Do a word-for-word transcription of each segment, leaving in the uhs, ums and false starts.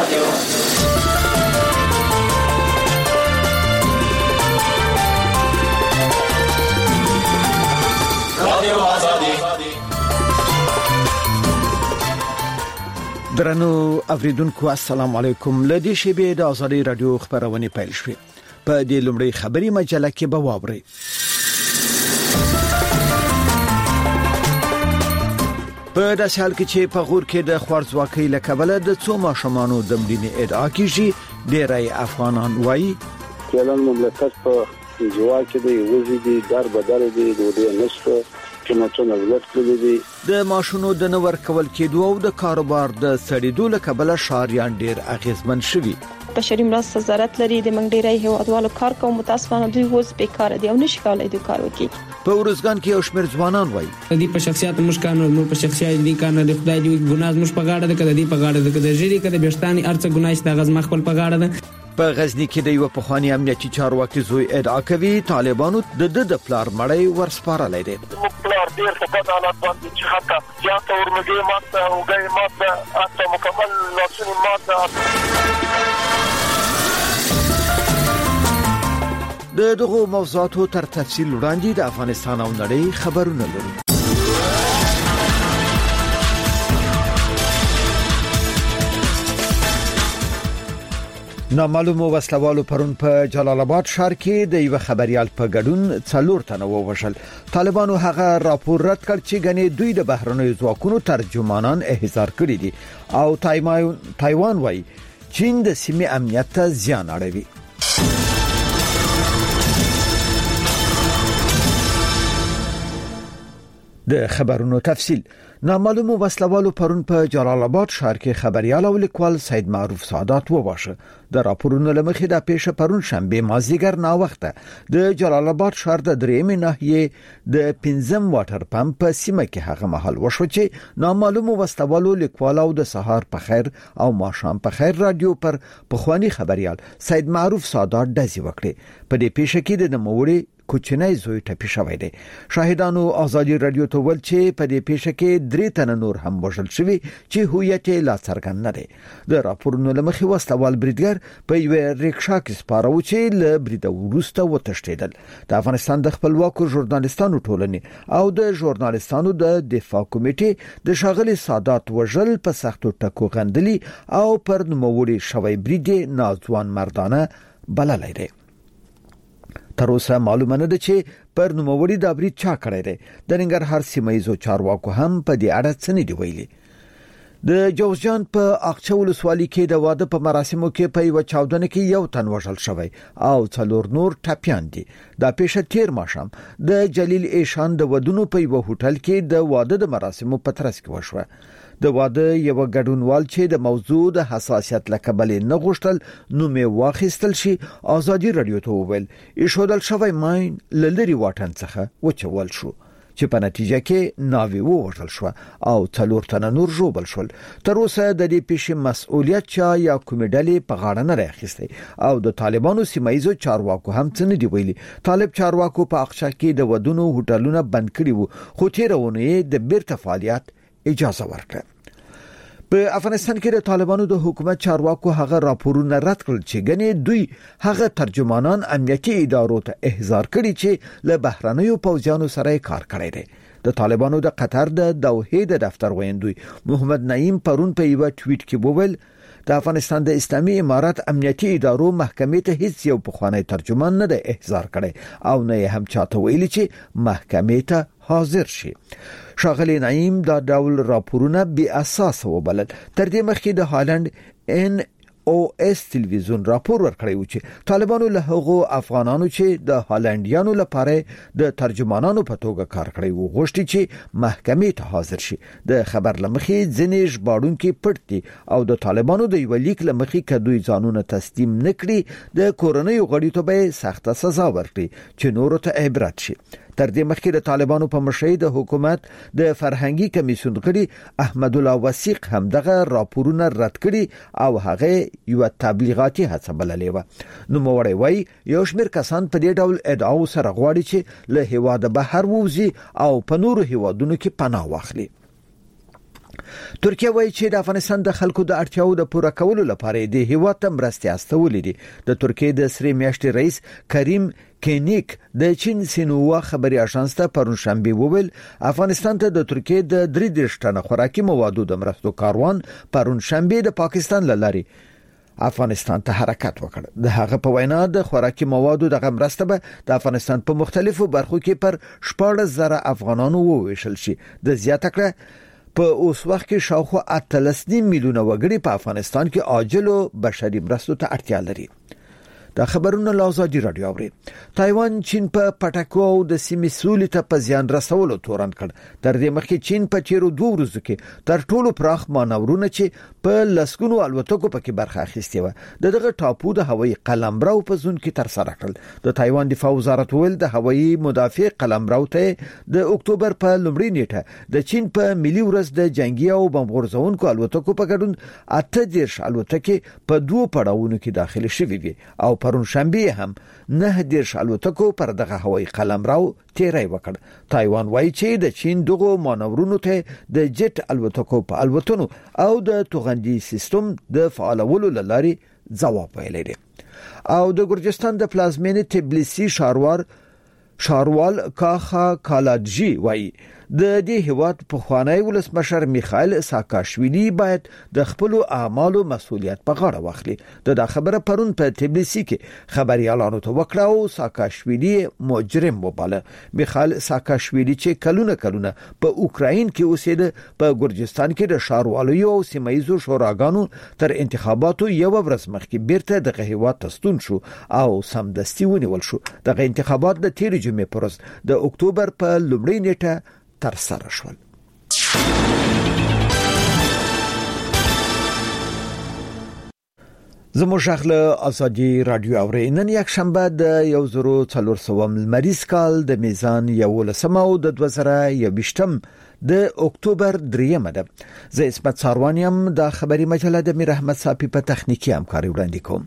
رادیو رادیو آزادی. درنو اوریدونکو السلام علیکم. لدی شبې د آزادی رادیو خبرونه پیل شوه. په دې لومړی خبري مجله کې به واوري. په داسې حال کې چې په غور کې د خوارځواکۍ له کبله د څو ماشومانو د مړینې ادعا کیږي، ډېری افغانان وایي کله مملکت په جوا کې دی وزیدي در بدل دی د دې نشته قیمتونه ولټ کړی دي. د ماشونو د نور کول کېدو او د کاروبار د سړېدو له کبله شاریان ډېر اغیزمن شوي. بشري مرسته وزارت لري د منګډيري هیوادوالو کار کوم متاسفانه دوی اوس بیکاره دي او نشي کولای د کار وکړي. په ورزګان کې یو شمېر ځوانان وایي د په شخصیت مشکانو نو په شخصیت دي کنه د خدای دی ګناه مش په غاړه ده کده دی په غاړه ده کده جری کده بهشتاني ارڅ ګناه د غز مخبل په غاړه ده. په غزنی کې د یو پخوانی امنیتي چارواکي زوی ادعا کوي طالبانو د د پلار مړی ورسپارلای دي. پلار ډیر څه په حالات باندې چې حتی یا ته ورمګي ماته او ګي ماته اته مکمل لاسونی ماته. د دغه موضوعاتو تر تفصیل وړاندې د افغانستان او نړۍ خبرونه لرو. نامعلوم وسلوالو پرون په جلال آباد ښار کې د یو خبريال په ګډون څلور تنه ووژل. طالبانو هغه راپور رد کړ چې غني دوی د بهرنیو ځواکونو ترجمانان احضار کړی دي او تایوان وایي چین د سیمې امنیت ته زیان اړوي. د خبرونو تفصیل. نامعلوم وسلوالو پرون په جلال آباد ښار کې خبريال او لیکوال سید معروف سادات وواشه. د راپورونو لمخې د پیښه پرون شنبه مازیګر نا وخته د جلال آباد ښار د درېمې ناحیې د پنځم واټر پمپ په سیمه کې هغه محل وشو چې نامعلوم وسلوالو لیکوال او د سهار په خیر او ماښام په خیر رادیو پر پخوانی خبريال سید معروف سادات دزي وکړي. په دې پیښه کې د نوموړي کوچنی زوی ټپي شوی دی. شاهدانو آزادی رادیو ته ول چې په دې پیښه کې درې تنه نور هم وژل شوي چې هویت یې لا څرګند نه دی. د راپورونو لمخې وسلوال بریدګر په یو ریکشا کې سپارو چې له برید وروسته وتښتیدل. د افغانستان د خپلواکو ژورنالیستانو ټولنې او د ژورنالیستانو د دفاع کمیټې د شاغلي سادات وژل په سختو ټکو غندلي او پر نوموړي شوی برید ناځوان مردانه بللی دی. تر اوسه معلومه نه ده چې پر نوموړي دا برید چا کړی دی. د ننګرهار سیمایي چارواکو هم په دې اړه څه نه دی ویلي. د جوزجان په اقچه ولسوالۍ کې د واده په مراسمو کې په یو چاودنه کې یو تن وژل شوی او څلور نور ټپيان دي. دا پیښه تیر ماښام د جلیل ایشان د ودونو په یو هوټل کې د واده د مراسمو په ترڅ کې وشوه. د واده یو ګډونوال چې د موضوع د حساسیت لکبل نه غوښتل نو می واخیستل شي آزادی رادیو ته وویل ایشودل شوی ماین لری واټن څخه وچول شو چې په نتیجه کې ناوی ووژل شو او څلور تنه نور ژوبل شول. تر اوسه د دې پیښې مسؤلیت چا یا کومې ډلې په غاړه نه راخسته او د طالبانو سیمایي چارواکو هم څه نه دی ویلي. طالب چارواکو په اقچه کې د ودونو هوټلونه بند کړي وو خو تیرونه د بیرته فعالیت اجازه ورکړه. په افغانستان کې د طالبانو د حکومت چارواکو هغه راپورونه رد کړل چې غني دوی هغه ترجمانان امنیتي ادارو ته احضار کړي چې له بهرنیو پوځیانو سره کار کړی دی. د طالبانو د قطر د دوحې د دفتر ویندوی محمد نعیم پرون په یو ټویټ کې وویل د افغانستان د اسلامي امارات امنیتي ادارو محکمې ته هیڅ یو پخوانی ترجمان نه دی احضار کړی او نه هم چاته ویلي چې محکمې ته حاضر شي. شاغلی نعیم دا ډول راپورونه بی اساس وبلل. تر دې مخکې د هالند ان او اس تلویزیون راپور ورکړی و چې طالبانو له هغو افغانانو چې د هالندیانو لپاره د ترجمانانو په توګه کار کړی و غوښتي چې محکمې ته حاضر شي. د خبر لمخې ځینې ژباړونکي پټ دي او د طالبانو د یو لیک لمخې کدوې ځانونه تسلیم نکړي د کورنۍ غړي ته به سخته سزا ورکړي چې نورو ته عبرت شي. تر دې مخکې د طالبانو په مشرۍ د حکومت د فرهنګي کمیسیون غړي احمد الله وثیق هم دغه راپورونه رد کړي او هغه یو تبلیغاتي هڅه بللې و. نو موړی وای یو شمېر کسان په دې ډول ادعاو سره غواړي چې له هیواده بهر ووزي او په نورو هیوادونو کې پناه واخلي. ترکیه وایي چې د افغانستان د خلکو د اړتیاو د پوره کولو لپاره د هیواد ته مرستې استولې دي. د ترکیه د سری میاشتې رئیس کریم کینیک د چین سینوا خبري اژانس ته پرون شنبه وویل افغانستان ته د ترکیه د درې دېرش ټنه خوراکي موادو د مرستو کاروان پرون شنبه د پاکستان لاري افغانستان ته حرکت وکړ. د هغه په وینا د خوراکي موادو د مرسته به د افغانستان په مختلفو برخو کې پر شپږ زره افغانانو وویشل شي. د زیاته کړه په اوس وخت کې شاوخوا اتلس میلیونه وګړي په افغانستان کې عاجل او بشري مرستو ته اړتیا لري. دا خبرونه لازادي رادیو اوري. تایوان چین په پټکو او د سیمې سولې ته په زیان رسولو تورن کړ. تر دې مخکې چین په چیرو دوه ورځو کې تر ټولو پراخ مانورونه چې په لسګونو الوتکو پکې برخه اخیستې و د دغه ټاپو د هوایي قلمرو په زون کې تر سره کړل. د تایوان دفاع وزارت ویل د هوایي مدافع قلمرو ته د اکتوبر په لومړۍ نیټه د چین په ملي ورځ د جنگي او بم غورځونکو الوتکو په ګډون اته دیرش الوتکې په دوه پړاوونو کې داخل شوې وي او پرون شنبه هم نه دیرش الوتکو پر دغه هوایي قلمرو تیرای وکړ. تایوان وایي چې د چین دغه مانورونو ته د جټ الوتکو په الوتنو او د توغندي سیستم د فعالولو لاري ځواب ویلی دی. او د ګرجستان د پلازمینې تبلیسي شاروار شاروال کاخا کالاجی وایي د دې هیواد په خوانی ولسمشر میخائیل ساکاشویلی باید د خپل اعمالو مسؤلیت په غاړه واخلي. د خبره پرون په تبلیسي کې خبريالانو ته وکړه او ساکاشویلی مجرم وباله. میخائیل ساکاشویلی چې کلونه کلونه په اوکراین کې اوسېده په ګرجستان کې د شاروالو او سیمایزو شوراګانو تر انتخاباتو یو ورځ مخکې بیرته د هیواد ته ستون شو او سمدستي ونیول شو. د انتخابات د تیر جمعې پر ورځ د اکتوبر په لومړۍ نیټه تر سره شول. زموږ اخله ازادي رادیو اوري. نن یک شنبه د یو زرو څلور سوه مریض کال د میزان یو لسمه او د دوه زره یویشتم د اکتوبر دریمه ده. زه اسمت ساروانیم د خبري مجله د میر احمد صافي په تخنیکی همکاري وړاندې کوم.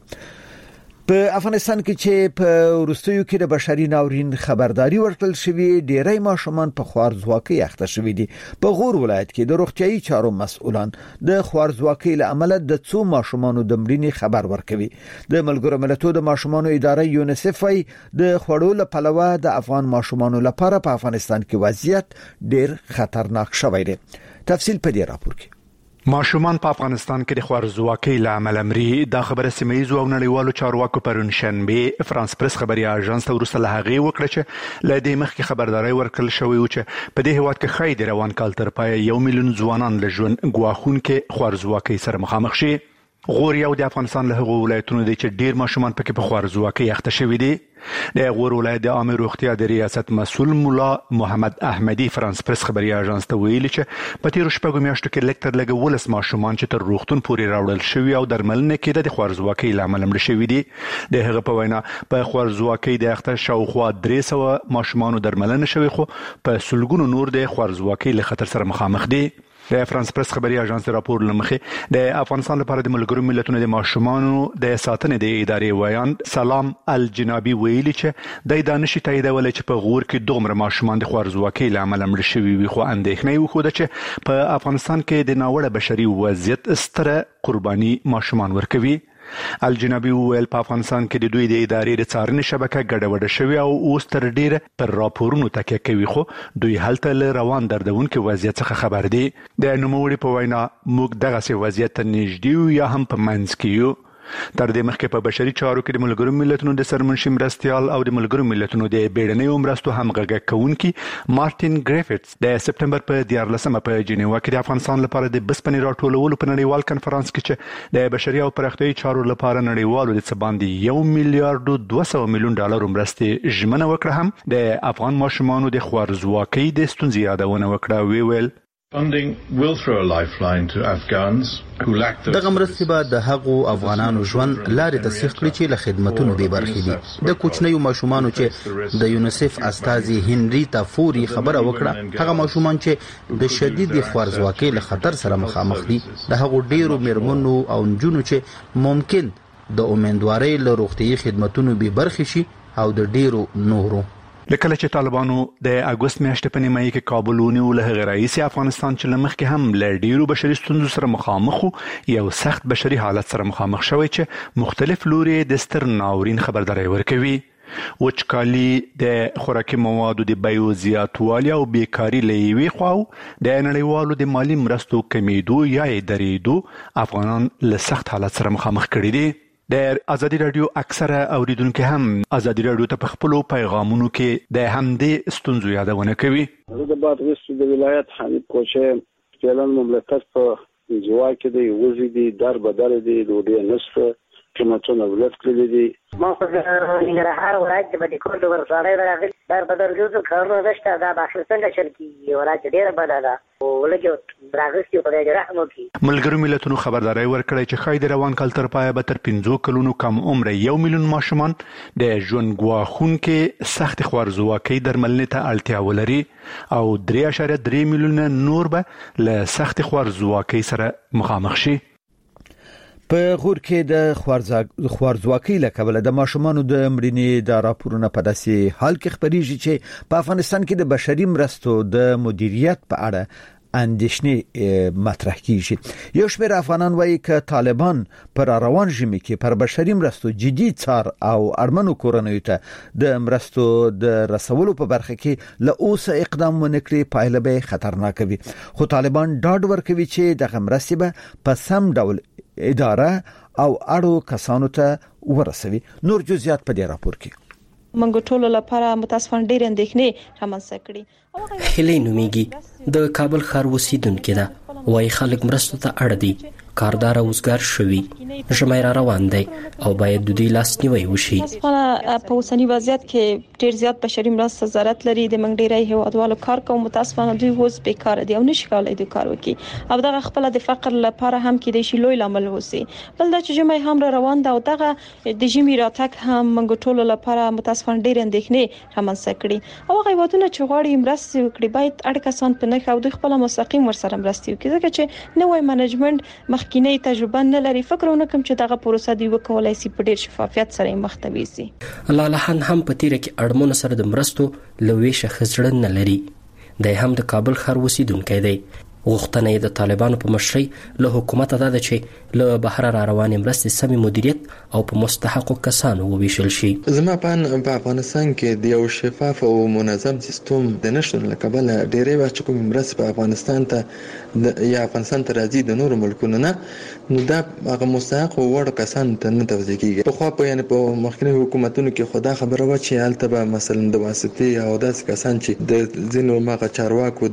په افغانستان کې چې په وروستیو کې د بشري ناورین خبرداري ورکړل شوې ډېری ماشومان په خوارځواکۍ اخته شوي دي. په غور ولایت کې د روغتيایي چارو مسؤلان د خوارځواکۍ له امله د څو ماشومانو د مړینې خبر ورکوي. د ملګرو ملتونو د ماشومانو اداره یونیسف وايي د خوړو له پلوه د افغان ماشومانو لپاره په افغانستان کې وضعیت ډېر خطرناک شوی دی. تفصیل په دې راپور کې. ماشومان په افغانستان کې د خوارځواکۍ له امله مري. دا خبره سیمه‌ییزو او نړیوالو چارواکو پرون شنبه فرانس پریس خبري اژانس ته وروسته له هغې وکړه چې له دې مخکې خبرداري ورکړل شوې و چې په دې هیواد کې ښایي د روان کال تر پایه یو میلیون ځوانان له ژوند ګواښونکې خوارځواکۍ سره مخامخ شي. غور یو د افغانستان له هغو ولایتونو دی چې ډیر ماشومان پکې په خوارځواکۍ اخته شوي دي. د غور ولایت د عامه روغتیا د ریاست مسؤل مولا محمد احمدي فرانس پریس خبري اژانس ته ویلي چې په تیرو شپږو میاشتو کې لږ تر لږه ولس ماشومان چې تر روغتون پورې راوړل شوي او درملنه کېده د خوارځواکۍ له امله مړه شوي دي. د هغه په وینا په خوارځواکۍ د اخته شاوخوا درې سوه ماشومانو درملنه شوي خو په سلګونو نور د خوارځواکۍ له خطر سره مخامخ دي. د فرانس پریس خبري اژانس راپور لمخې د افغانستان لپاره د ملګرو ملتونو د ماشومانو د ساتنې د ادارې ویاند سلام الجنابي ویلي چې د دانشي تاییدول چې په غور کې دومره ماشومان د خوارځواکۍ له امله مړه شوي وي خو اندېښنه وکړه چې په افغانستان کې د ناوړه بشري وضعیت ستره قرباني ماشومان ورکوي. الجنابي ویل په افغانستان کې د دوی د ادارې د څارنې شبکه ګډوډه شوې او اوس تر ډیره پر راپورونو تکیه کوي خو دوی هلته له روان دردونکو وضعیت څخه خبر دي. د نوموړي په وینا موږ دغه وضعیت ته نږدې یا هم په منځ کې یو. تر دې مخکې په بشري چارو کې د ملګرو ملتونو د سرمنشي مرستيال او د ملګرو ملتونو د بیړنیو مرستو همغږي کوونکي مارټین ګریفټس د سپټمبر په دیارلسمه په جنیوا کې د افغانستان لپاره د بسپنې راټولولو په نړیوال کنفرانس کې چې د بشري او پراختیایي چارو لپاره نړیوالو د څه باندې یو میلیارډ دوه سوه میلیون ډالر مرستې ژمنه وکړه هم د افغان ماشومانو د خوارځواکۍ د ستونزې یادونه وکړه. وی ویل Funding will throw a lifeline to Afghans who lack the دغه مرستې به د هغو افغانانو ژوند لارې ته سیخ کړي چې له خدمتونو بې برخې دي. د کوچنیو ماشومانو چې د یونیسف استازي هنریتا فوري خبره وکړه هغه ماشومان چې د شدید خوارځواکۍ له خطر سره مخامخ دي د هغو ډیرو میرمنو او نجونو چې ممکن د امیندوارۍ له روغتیایي خدمتونو بې برخې شي او د ډیرو نورو لکه چې طالبانو د اگست میاشتې په نیمایي کې کابل ونیو، له هغې راهیسې افغانستان چې له مخکې هم له ډیرو بشري ستونزو سره مخامخ و، یو سخت بشري حالت سره مخامخ شوی چې مختلف لوري د ستر ناورین خبرداری ورکوي. وچکالي، د خوراکي موادو د بیو زیاتوالی او بیکاري له یوې خوا د نړیوالو د مالي مرستو کمیدو یا یې درېدو افغانان له سخت حالت سره مخامخ کړي دي. د ازادي رادیو اکثره اوریدونکو هم ازادي رادیو ته په خپلو پیغامونو کې د همدې ستونزو یادونه کوي. د بادغیس د ولایت حمید کوچه فعلا مملکت په انزوا کې دی، وزي دي، در بدر دي، ډوډۍ نشته، قیمتونه ولټ کړي دي. ما خو د ننګرهار ولایت د بټکول د ورسړۍ راغلي در بدر جوړ کارونه نشته، دا بخښل څنګه چل کیږي، ولایت ډیره بده ده او ولګي راغستي په دې رحم وکړي. ملګرو ملتونو خبرداري ورکړی چې ښایي د روان کال تر پایه به تر پنځو کلونو کم عمر یو میلیون ماشومان د ژوند ګواښونکې سختې خوارځواکۍ درملنې ته اړتیا ولري او درې اعشاریه درې میلیونه نور به له سختې خوارځواکۍ سره مخامخ شي. په غور کې د خوارځواکۍ له کبله د ماشومانو د مړینې د راپورونو په داسې حال کې خبرېږي چې په افغانستان کې د بشري مرستو د مدیریت په اړه اندېښنې مطرح کیږي. یو شمېر افغانان وایي چې طالبان پر روان ژمي کې پر بشري مرستو جدي څار او اړمنو کورنیو ته د مرستو د رسولو په برخه کې له اوسه اقدام ونکړي، پایله به خطرناک وي. خو طالبان ډاډ ورکوي چې د مرستې به په سم ډول اداره او اړو کسانو ته ورسوي. نور جزئیات په دې راپور کې. منګو ټولو لپاره متاسفانه ډېر اندېښنې رامنځته کړي. هلي نومیږي، د کابل ښار اوسیدونکې ده، وايي خلک مرستو ته اړ دي، کاردار اوسګار شوي، ژمی را روان دی او باید د دوی لاسنیوی وشي. متاسفانه په اوسنی وضعیت کې ډېر زیات بشري مرسته ضرورت لري. د منګ ډېری هیوادوالو کار کوي، متاسفانه دوی اوس بیکاره دي او نشي کولای د کار وکړي او دغه خپل د فقر لپاره هم کې د شي لوی لامل وسی. بل دا چې ژمی هم را روان ده او دغه د ژمي راتګ هم منګ ټولو لپاره متاسفانه ډېر اندېښنې رامنځته کړي. او هغه هیوادونه چې غواړي مرسته وکړي باید اړ کسان په نخښه او د خپل مستقیم ورسره مرسته وکړي، ځکه چې نوې منیجمنت مخکینی تجربه نه لري. فکر ونه کوم چې دغه پروسه دی وکولای شي په ډیر شفافیت سره مخ ته ويسي. لالهان هم په تیر کې اړمنو سره د مرستو لوي شخصړن نه لري. د هم د کابل ښار اوسیدونکو دی. غوښتنه یې د طالبانو په مشرۍ له حکومت ادا ده چې له بهر را روانې مرستې سمې مدیریت او په مستحقو کسانو وویشل شي. زما په افغانستان کې د یو شفاف او منظم سیستم د نشټون له کبله ډېرې وخت کوم مرستې په افغانستان ته یا افغانستان ته راځي د نورو ملکونو نه، نو دا هغه مستحق او وړ کسان ته نه توزیع کیږي. په خو په یعنی په مخکنی حکومتونو کې خدا خبره و چې حالت به مثلا د واسطې او داس کسان چې د ځینو ماغه چارواکو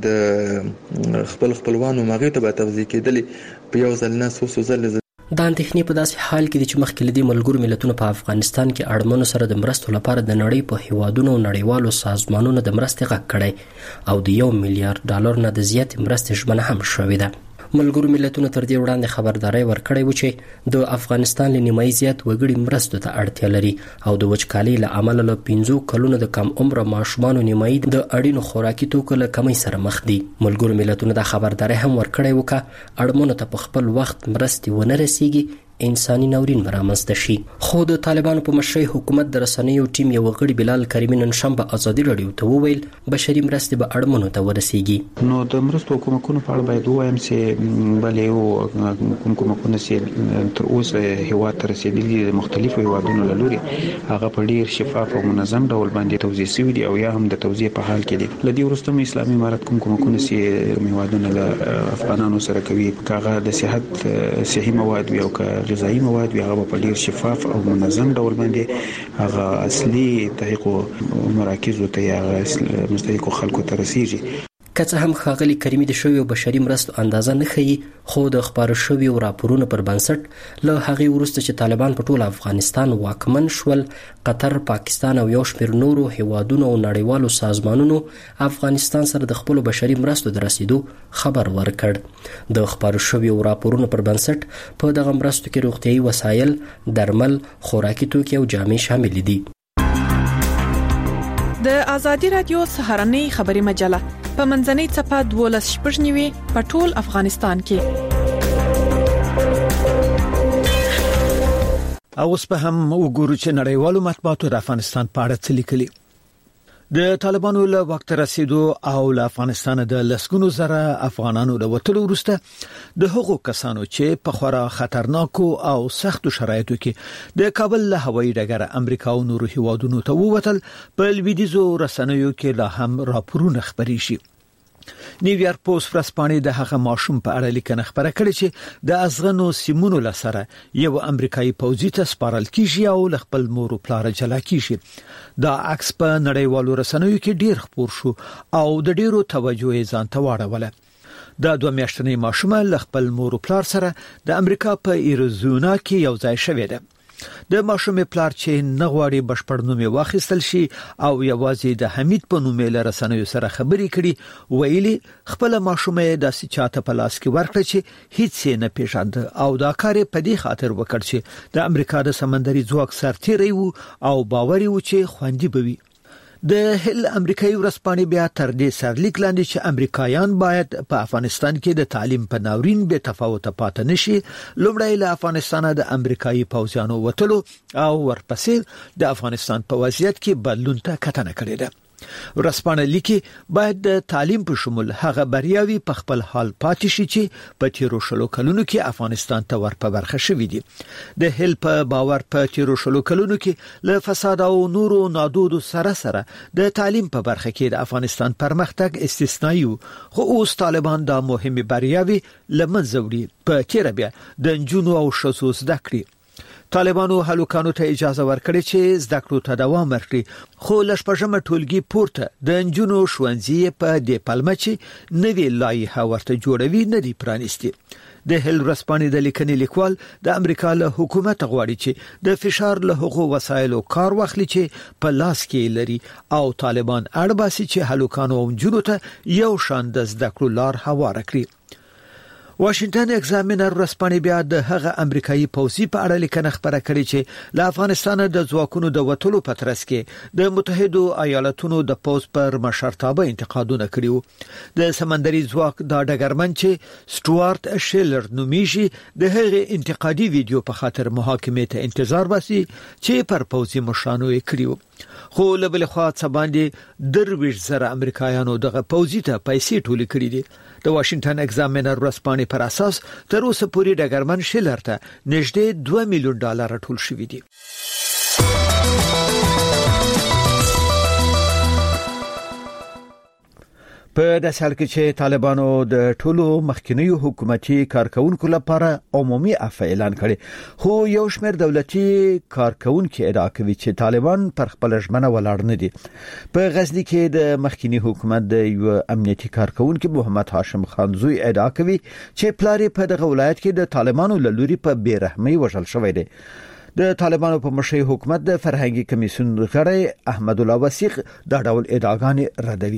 د خپل خپلوانو ماغه ته به توزیع کېدلې په یو ځل نه سوسو ځل. دا اندېښنې په داسې حال کې دي چې مخکې لدی ملګرو ملتونو په افغانستان کې اړمنو سره د مرستو لپاره د نړۍ په هیوادونو او نړیوالو سازمانونو د مرستې غږ کړی او د یو میلیارډ ډالر نه د زیات مرستې ژمنه هم شوې ده. ملګرو ملتونو تر دې وړاندې خبرداري ورکړې و چې د افغانستان له نیمایي زیات وګړي مرستو ته اړتیا لري او د وچکالۍ له امله له پنځو کلونو د کم عمر ماشومانو نیمایي د اړینو خوراکي توکو له کمی سره مخ دي. ملګرو ملتونو د خبرداري هم ورکړې و چې اړمنو ته په خپل وخت مرستې ونه رسیږي، انساني ناورین برامزده شي. خو د طالبانو په مشرۍ حکومت د رسنیو ټیم یو غړي بلال کریمي نن شنبه ازادي رادیو ته وویل بشري مرستې به اړمنو ته ورسیږي. نو د مرستو کومکونو په اړه باید ووایم چې بلې او کوم کومکونه چې تر اوسه هیواد ته رسیدلي د مختلفو هیوادونو له لوري هغه په ډیر شفاف او منظم ډول باندې توزیع شوي دي او یا هم د توزیع په حال کې دي. لدی وروسته اسلامي امارت کوم کومکونه چې هیوادونه له افغانانو سره کوي، کاغه د صحت صحي مواد او غذایی مواد وی هغه په ډیر شفاف او منظم ډول باندې هغه اصلي تحقیق مراکز ته یا مستحق خلکو ته رسیږي. که څه هم ښاغلي کریمي د شویو بشري مرستو اندازه نه ښیي، خو د خپاره شویو راپورونو پر بنسټ له هغې وروسته چې طالبان په ټول افغانستان واکمن شول، قطر، پاکستان او یو شمېر نورو هیوادونو او نړیوالو سازمانونو افغانستان سره د خپلو بشري مرستو د رسیدو خبر ورکړ. د خپاره شویو راپورونو پر بنسټ په دغه مرستو کې روغتیایي وسایل، درمل، خوراکي توکي او جامې شامل دي. د ازادي رادیو سهارنۍ خبري مجله په منځنۍ صفه دولس شپږ نیوي په ټول افغانستان کې. اوس په هم وګورو چې نړیوالو مطبوعاتو د افغانستان په اړه څه لیکلي. د طالبانو له وخت رسیدو او له افغانستان د لسګونو زره افغانانو د وټلو وروسته د هغو کسانو چې په خورا خطرناکو او سختو شرایطو کې د کابل له هوایي ډګر امریکا او نورو هیوادونو ته ووتل په لویدیځو رسنیو کې لا هم راپورونه خبري شي. نیویارک پوسټ ورځپاڼې د هغه ماشوم په اړه لیکنه خبره کړې چې د ازغنو سیمونو لسره یو امریکایي پوځي ته سپارل کیږي او ل خپل مور او پلار جلا کیږي. دا عکس په نړیوالو رسنیو کې ډیر خپور شو او د ډیرو توجه یې ځان ته واړوله. دا دوه میاشتنې ماشوم ل خپل مور او پلار سره د امریکا په ایریزونا کې یو ځای شوې ده. د ماشوم پلار چې نغواړي بشپړ نوم واخیستل شي او یوازې د حمید په نوم له رسنیو سره خبري کړي ویلي خپل ماشوم د سچاته په لاس کې ورکړ چې هیڅ نه پیژاند او دا کار په دې خاطر وکړ چې د امریکا د سمندري ځواک سرتیری وو او باوري و چې خوندي بوي. د هل امریکایي ورځپاڼې بیا تر دې سرلیک لاندې چې امریکایان باید په افغانستان کې د تعلیم په ناورین به تفاوت پاتې نشي لومړی له افغانستان د امریکایي پوځیانو وټلو او ورپسې د افغانستان په وضعیت کې بدلون ته کتنه کړې ده. ورځپاڼه لیکي باید د تعلیم په شمول هغه بریاوي په خپل حال پاتې شي چې په تیرو شلو کلونو کې افغانستان ته ورپه برخه شوې دي. د هل په باور په تیرو شلو کلونو کې له فساد او نورو نادودو سره سره د تعلیم په برخه کې د افغانستان پرمختګ استثنایی خو اوس طالبان دا مهمه بریاوي لمنځه وړي. په تیر بیا د نجونو او ښځو زده کړې طالبانو هلوکانو ته اجازه ورکړي چې زده کړو ته دوام ورکړي خو لشپږمه ټولګي پورته د نجونو ښوونځي په دې پلمه چې نوې لایحه ورته جوړوي نه دی پرانیستي. د هل ورځپاڼې د لیکنې لیکوال د امریکا له حکومت غواړي چې د فشار له هغو وسایلو کار واخلي چې په لاس کې لري او طالبان اړباسي چې هلوکانو او نجونو ته یو شان د زده کړو لار هواره کړي. واشنگټن ایگزامینر ورځپاڼې بیا د هغه امریکایي پوځي په اړه لیکنه خبره کړې چې له افغانستان د ځواکونو د وټلو په ترڅ کې د متحده ایالاتونو د پوز پر مشرتابه انتقادونه کړیو. د سمندري ځواک د ډګرمن چې سټوارت شیلر نومیږي د هغه انتقادي ویډیو په خاطر محاکمې ته انتظار باسي چې پر پوځي مشرانو یې کړیو. خو له بل خوا څه باندې درویش زره امریکایانو دغه پوځي ته پیسې ټولې کړې دي. د واشنگټن ایگزامینر ورځپاڼې پر اساس تر اوسه پورې ډګرمن شیلر ته نږدې دوه میلیون ډالر ټول شوي دي. په داسې حال کې چې طالبانو د ټولو مخکینیو حکومتي کارکونکو لپاره عمومي عفو اعلان کړي خو یو شمېر دولتي کارکونکو ادعا کوي چې طالبان پر خپل ژمنه ولاړ نه دي. په غزنی کې د مخکینی حکومت د یو امنیتي کارکونکو محمد هاشم خانزوی ادعا کوي چې پلاری په دغه ولایت کې د طالبانو له لوري په بیرحمۍ وژل شوی دی. د طالبانو په مشرۍ حکومت د فرهنګي کمیسیون غړی احمد الله وثیق دا ډول ادعاګانې ردوي.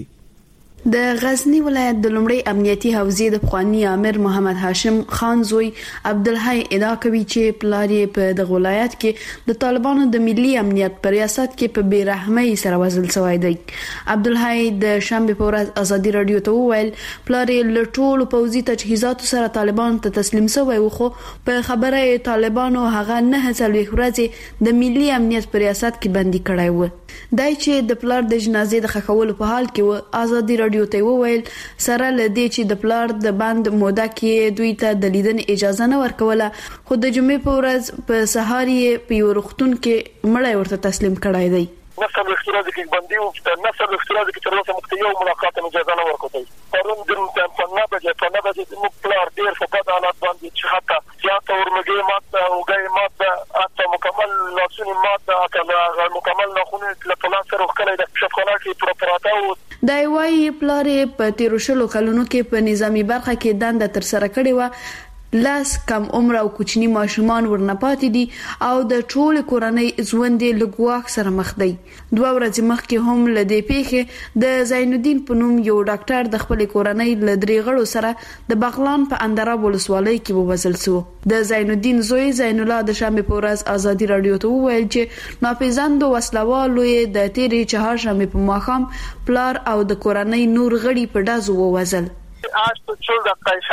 د غزنی ولایت د لومړی امنیتي حوزې د پخوانی امیر محمد هاشم خان زوی عبدالحی ادعا کوي چې پلاری په د ولایت کې د طالبانو د ملي امنیت پر ریاست کې په بیرحمۍ سره وژل شوی دی. عبدالحی د شنبه په ورځ ازادي رادیو ته وویل پلاری له ټولو پوځي تجهیزاتو سره طالبانو ته تسلیم شوی و خو په خبره طالبانو هغه نه څلوېښت ورځې د ملي امنیت پر ریاست کې بندي کړی و. دای چې د پلار د جنازې د خښولو په حال کې و ازادي رادیو ته وویل سره لدې چې د پلار د بند موده کې دوی ته د لیدنې اجازه نه ورکوله خو د جمعې په ورځ په سهار یې په یو روغتون کې مړی ورته تسلیم کړی دی. نسل اختراض کې باندې او نسل اختراض کې تر اوسه مخته یو ملاقات اجازه نه ورکوي. پرون د په نه بجې په نه بجې د مپلار ډیر په بد حالت باندې چې حتی زیاته ورمګي ماته او ګي ماته اته مکمل لاسونی ماته اته مکمل نخونه له پلاس سره وکړي د شفقانه کې پروپراتاو دای وايي پلارې په تیرو شلو کلونو کې په نظامی برخه کې دنده تر سره کړې و. لاس کم عمر او کوچني ماشومان ورنه پاتې دي او د ټول کورنۍ ژوند له ګواښ سره مخ دی. دوه ورځې مخکې هم له دې پیښې د زین الدین په نوم یو ډاکټر د خپل کورنۍ له درې غړو سره د بغلان په اندراب ولسوالۍ کې ووژل شو. د زین الدین زوی زین الله د شنبه په ورځ ازادي رادیو ته وویل چې ناپېژاندو وسلوالو د تیرې چهارشنبه په ماښام پلار او د کورنۍ نور غړي په ډزو ووژل. آج تو چل دقیقه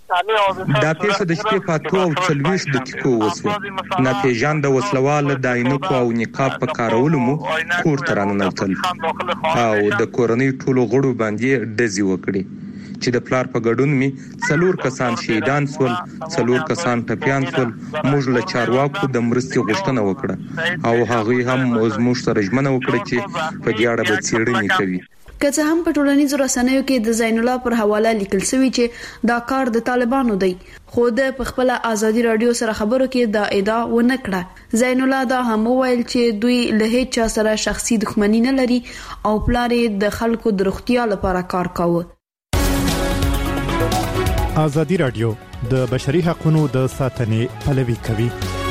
دا پیښه د شپې په اتو او څلوېښت دقیقو وشوه. ناپېژانده وسلوال د عینکو او نقاب په کارولو مو کور ته راننوتل او د کورنۍ ټولو غړو باندې ډزې وکړې چې د پلار په ګډون می څلور کسان شهیدان شول، څلور کسان ټپیان شول. موږ له چارواکو د مرستې غوښتنه وکړه او هغوی هم زموږ سره ژمنه وکړه چې په دې اړه به څېړنې کوي. که څه هم په ټولنیزو رسنیو کې د زین الله پر حواله لیکل شوی چې دا کار د طالبانو دی، خو د خپل ازادي رادیو سره خبرو کې دا ادعا ونه کړه. زین الله دا هم وویل چې دوی له هیڅ چا سره شخصي دښمنی نه لري او پلار د خلکو د روغتیا لپاره کار کاوه. ازادي رادیو د بشري حقوقو د ساتنې پلوي کوي.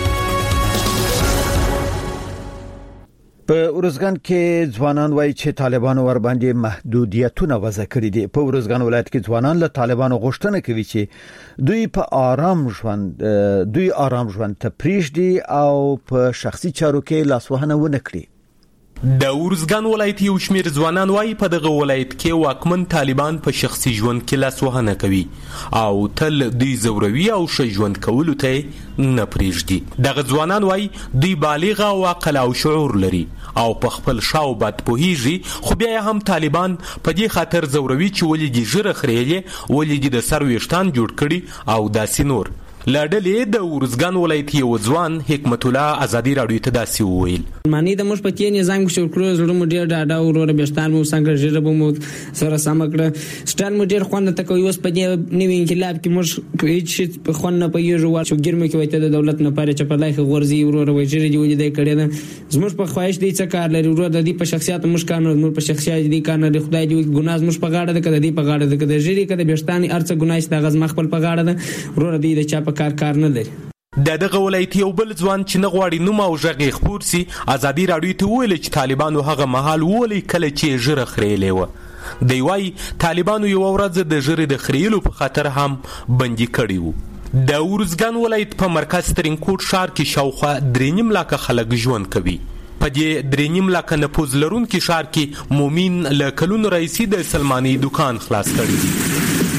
په ورزګان کې ځوانان وایي چې طالبانو ور باندې محدودیتونه وضع کړي دي. په ورزګان ولایت کې ځوانان له طالبانو غوښتنه کوي چې دوی په آرام ژوند دوی آرام ژوند ته پریږدي او په شخصي چارو کې لاسوهنه ونه کړي. د ورزګان ولایت یو شمیر ځوانان وایي په دغه ولایت کې واکمن طالبان په شخصي ژوند کې لاسوهنه کوي او تل دوی زوروي او ښه ژوند کولو ته نه پریږدي. دغه ځوانان وایي دوی بالغ او عقل او شعور لري او په خپل شاو بد پوهیږي، خو بیا هم طالبان په دې خاطر زوروي چې ولې دې ژره خریلې، ولې دې د سر ویشتان جوړ کړي او داسې نور. لاډلې د ورزګان ولایت یو ځوان حکمت الله ازادي رادیو ته داسې وویل: معنی د موږ په کې نظام کې شو کړو زړه مو ډیر ډاډه او ورو بهشتان مو څنګه ژره به مو سره سم کړ سټال مو ډیر خوند ته کوي. اوس په دې نوې انقلاب کې موږ په هیڅ شي په خوند نه پېژو وا شو ګرمه کې وایته د دولت نه پاره چې په لایخ غورځي ورو وای ژره دی ولې کړي نه زموږ په خواهش دی څه کار لري ورو د دې په شخصیت موږ کار نه موږ په شخصیت دی کار نه خدای دی ګناه موږ په غاړه ده کده دی په غاړه ده کده ژری کده بهشتان ارڅ ګناه است غز مخ په غاړه ده ورو دی د چا په کار کار نه لري. د دغه ولایت یو بل ځوان چې نه غواړي نوم او غږ خپور سي ازادي رادیو ته ویل چې طالبانو هغه مهال ولي کله چې ژره خریلې و. دی وايي طالبانو یو ورځ د ژره د خریلو په خاطر هم بندي کړی وو. د ورزګان ولایت په مرکز ترینکوټ ښار کې شاوخوا درې نیم لاکه خلک ژوند کوي. په دې درې نیم لاکه نفوذ لرونکي ښار کې مومین له کلونو راهیسې د سلماني دکان خلاص کړی دی.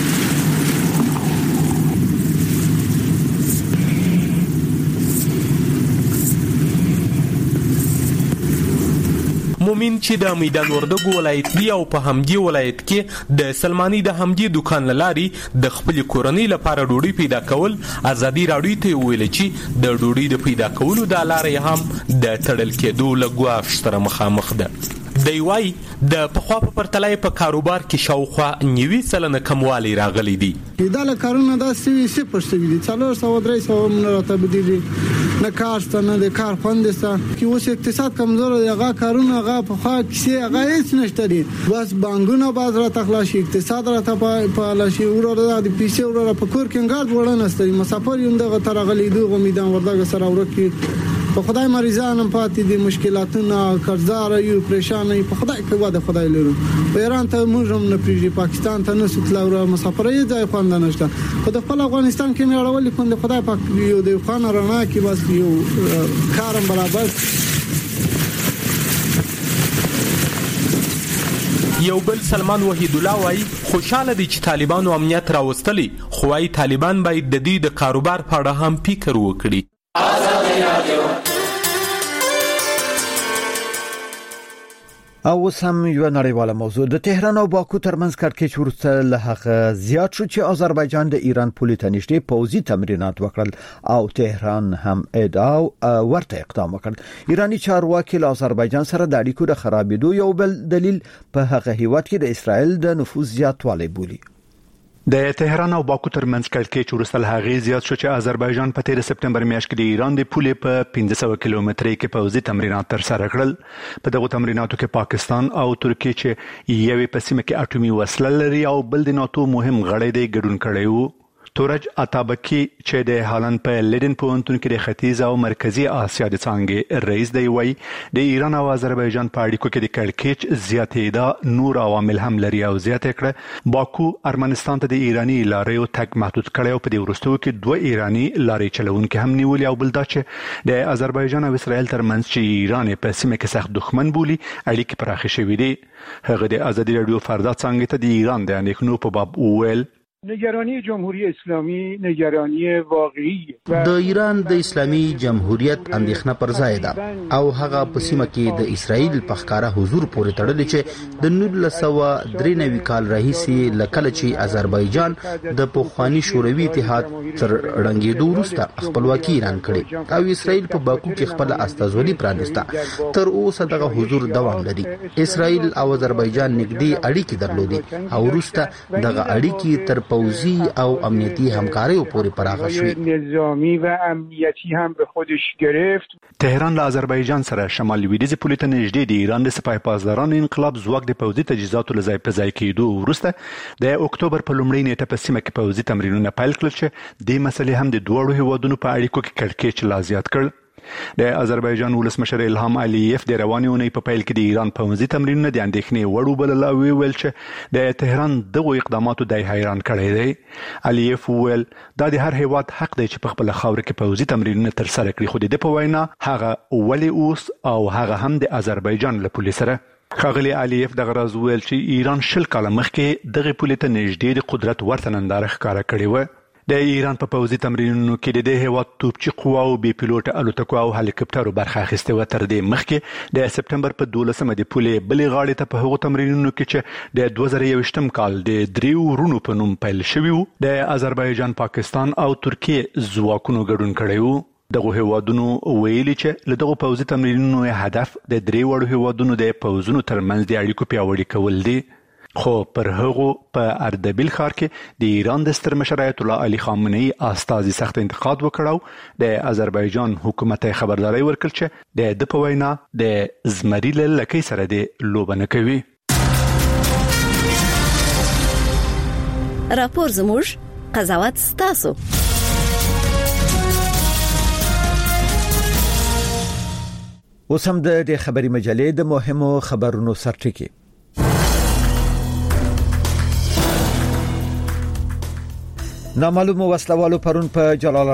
مومین چې د میدان وردګو ولایت دی او په همدې ولایت کې د سلماني د همدې دکان لاري د خپل کورنۍ لپاره ډوډۍ پیدا کول ازادي رادیو ته ویل چې د ډوډۍ د پیدا کولو د لارې هم د تړل کېدو له ګواښ سره مخامخ ده. دی وايي د پخوا په پرتلای په کاروبار کې شاوخوا نوي سلنه کموالی راغلی دی. دا له کارونه دا سوي صفر شوي دي څلور سوه درې سوه مونږ راته بدیږي نه کار شته نه د کار خوند شته چې اوس اقتصاد کمزور دی. هغه کارونه هغه پخوا کیسې هغه هیڅ نشته دي بس بانکونه باز راته خلاص شي اقتصاد راته په لاشي ورو د پیسې ورو په کور کې انګار وړاندې نشته مسافر یو دغه ترغلي دوه میدان وردګ سره ورکی په خدای مریضانم پاتې دي مشکلاتونه قرضدار یو پریشان نه په خدای کې واده خدای لرو په ایران ته موږ هم نه پریږي پاکستان ته نه ستلو مسافرې ځای خوند نشته خو د خپل افغانستان کې مې اړول کوم د خدای پاک یو د خان رڼا کې بس یو کارم برابر. یو بل سلمان وحید الله وايي خوشاله دي چې طالبانو امنیت راوستلی خو وايي طالبان باید د دې د کاروبار په اړه هم فکر وکړي. او سم یو نړیواله موضوع د تهران او باکو ترمنځ کړکېچ ورسته له هغه زیات شو چې آذربایجان د ایران پولې ته نږدې پوځي تمرینات وکړل او تهران هم ادعا ورته اقدام وکړ. ایرانی چارواکي له آذربایجان سره د اړیکو د خرابېدو یو بل دلیل په هغه هیواد کې د اسرائیل د نفوذ زیاتوالی بولي. د تهران او باکو ترمنځ کړکېچ وروسته له هغې زیات شو چې آذربایجان په تیر سپتمبر میاشت کې د ایران د پولې په پنځه سوه کیلومترۍ کې پوځي تمرینات ترسره کړل. په دغو تمریناتو کې پاکستان او ترکیه چې یوې په سیمه کې اټومي وسله لري او بل د ناتو مهم غړی دی ګډون کړی وو. تورج اتابکی چې د هالند په لیدن پوهنتون کې د ختیځ او مرکزی اسیا د څانګې رئیس دی وایي د ایران او آذربایجان په اړیکو کې د کړکېچ زیاتېدا نور عوامل هم لري او زیاته کړه. باکو ارمنستان ته د ایرانی لارې تګ محدود کړی او په دې وروستیو کې دوه ایرانی لارې چلوونکي هم نیولي او بل دا چې د آذربایجان او اسرائیل ترمنځ چې ایران په سیمه کې سخت دښمن بولي اړیکې پراخې شوې دي. هغه د ازادي رادیو فردا څنګه ته د ایران د اندېښنو په باب وویل نگرانی جمهوری اسلامی نگرانی واقعی د ایران د اسلامي جمهوریت اندېښنه پر ځای ده او هغه په سیمه کې د اسرائیل په ښکارا حضور پورې تړلې چې د نولس سوه درې نوي کال راهیسې لکه چې آذربایجان د پخوانی شوروي اتحاد تر ړنګېدو وروسته خپلواکي اعلان کړې او اسرائیل په باکو کې خپل استازولي پرانیسته. تر اوسه دغه حضور دوام لري. اسرائیل او آذربایجان نږدې اړیکې درلودې او وروسته دغه اړیکې تر پوځي او امنیتي همکاریو پورې پراخه شوې. نظامی و امنیتی هم به خودش گرفت. تهران له آذربایجان سره شمال لویدیځ پولې ته نږدې د ایران د سپاه پاسدارانو انقلاب ځواک د پوځي تجهیزاتو له ځای په ځای کېدو وروسته د اکتوبر په لومړۍ نیټه په سیمه کې پوځي تمرینونه پیل کړل چې د مسلې هم د دوه هیوادونو په اړیکو کې کړکېچ لا زیات کړ. د آذربایجان ولسمشر الهام علیف د روانې اونۍ په پیل کې د ایران پوځي تمرینونه د اندېښنې وړ وبلل او ویل چې د تهران دغه اقداماتو د حیران کړی دی. علیف ویل دا د هر هیواد حق دی چې په خپل خاور کې پوځي تمرینونه ترسره کړي، خو د په وینا هغه ولې اوس او هغه هم د آذربایجان له پولیس سره. ښاغلی علیف دغه راز ویل چې ایران شل کاله مخکې دغه پولې ته نږدې د قدرت ورته ننداره ښکاره کړې وه. د ایران په پوځي تمرینونو کې د دې هیواد توپچي قواو بې پیلوټه الوتکو او هلیکاپټرو برخه اخیستې وه. تر دې مخکې د سپټمبر په دولسمه د پولې بلې غاړې ته په هغو تمرینونو کې چې د دوه زره یوویشتم کال د دریو ورونو په نوم پیل شوي وو د آذربایجان، پاکستان او ترکیې ځواکونو ګډون کړی وو. دغه هیوادونو ویلي چې له دغو پوځي تمرینونو هدف د درې وړو هیوادونو د پوځونو ترمنځ د اړیکو پیاوړي کول دي. خو پر هغو په اردبیل ښار کې د ایران د ستر مشر آیت الله علي خامنه‌ای استازي سخت انتقاد وکړ او د آذربایجان حکومت خبرداري ورکړه چې د د په وینا د زمري له لکۍ سره د لوبه نه کوي. راپور زموږ قضاوت ستاسو. اوس هم د خبري مجلې د مهمو خبرونو سرټکی. نامعلوم وسلوالو پرون په جلال